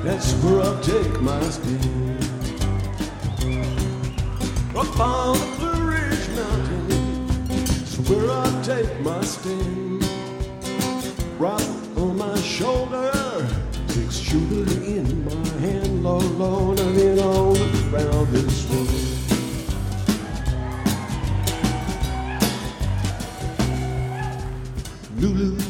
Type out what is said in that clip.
That's where I'll take my stand. Up on the Blue Ridge Mountain, that's where I'll take my stand. Right on my shoulder, 6-shooter in my hand, Lord, Lord, I've been all around this world. Lulu.